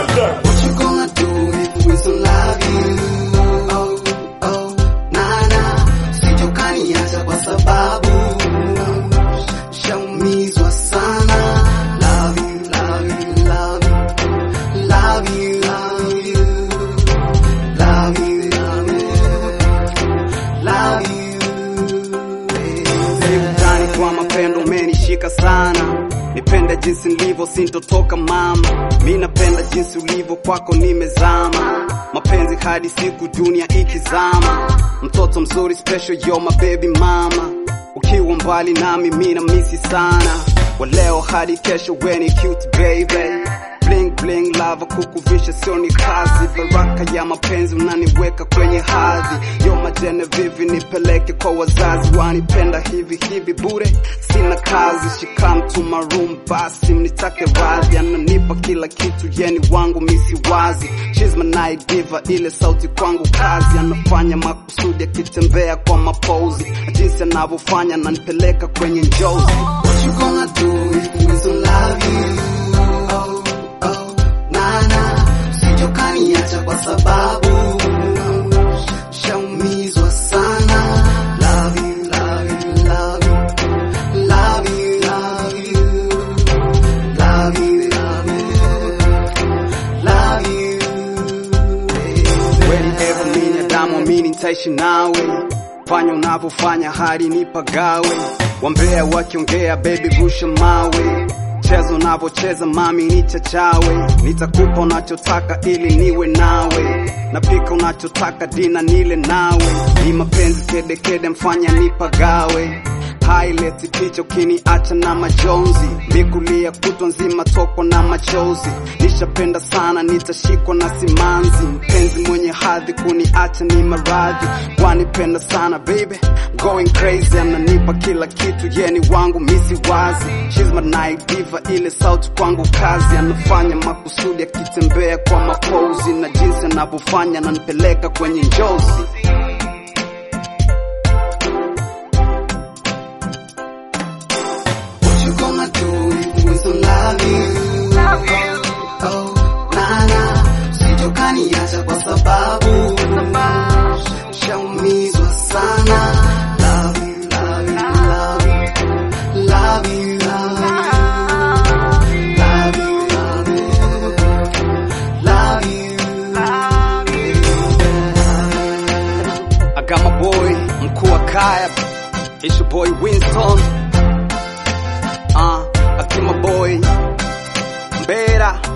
What you gonna do if we still love you? Oh, oh, nana, sijokaniacha kwa sababu shaumizwa sana. Love you, love you, love you, love you, love you, love you, love you, Sivutani kwa mapendo umenishika sana. Nipende jinsi nilivyo sintotoka mama. Mimi napenda jinsi ulivyo kwako nimezama. Mapenzi hadi siku dunia ikizama. Mtoto mzuri special yo my baby mama. Ukiwa mbali nami mimi na misi sana. Wa leo hadi kesho when you cute baby. Bling bling lava kukuvisha sio ni kazi. Baraka ya mapenzi unaniweka kwenye hadhi. Yo Genevieve nipeleke kwa wazazi. Wanipenda hivi hivi bure sina kazi. She come to my room basi mnitake radhi. Ananipa kila kitu yeni wangu misi wazi. She's my night diva ile sauti kwangu kazi. Anafanya makusudi akitembea kwa mapozi. Jinsi anavyofanya ananipeleka kwenye njozi. What you gonna do if we still love you? Oh, oh, nana, sijokaniacha kwa sababu shaumizwa sana. Love you, love you, love you, love you, love you, love you, love you, Whenever mimi damu mimi nitaishi nawe. Fanya unavyofanya hadi nipagawe. Wambea wakiongea baby rusha mawe. Cheza unavyocheza mami nichachawe. Nitakupa unachotaka ili niwe nawe. Napika unachotaka dina nile nawe. Ni mapenzi kede kede mfanya nipagawe. Highlight picha ukiniacha na majonzi. Mikulia kutwa nzima toko na machozi. Nishapenda sana nitashikwa na simanzi. Mpenzi mwenye hadhi kuniacha ni maradhi. Wanipenda sana baby going crazy. Ananipa kila kitu yeni wangu misi wazi. She's my night diva ile sauti kwangu kazi. Anafanya makusudi akitembea kwa mapozi. Na jinsi anavyofanya ananipeleka kwenye njozi. what you gonna do if we still love you? Oh, nana, sijokaniacha kwa sababu shaumizwa sana. Love you, love you, love you, love you, love you, love you, love you. I got my boy mkuu wa kaya. It's your boy Winston. I keep my boy Mbera.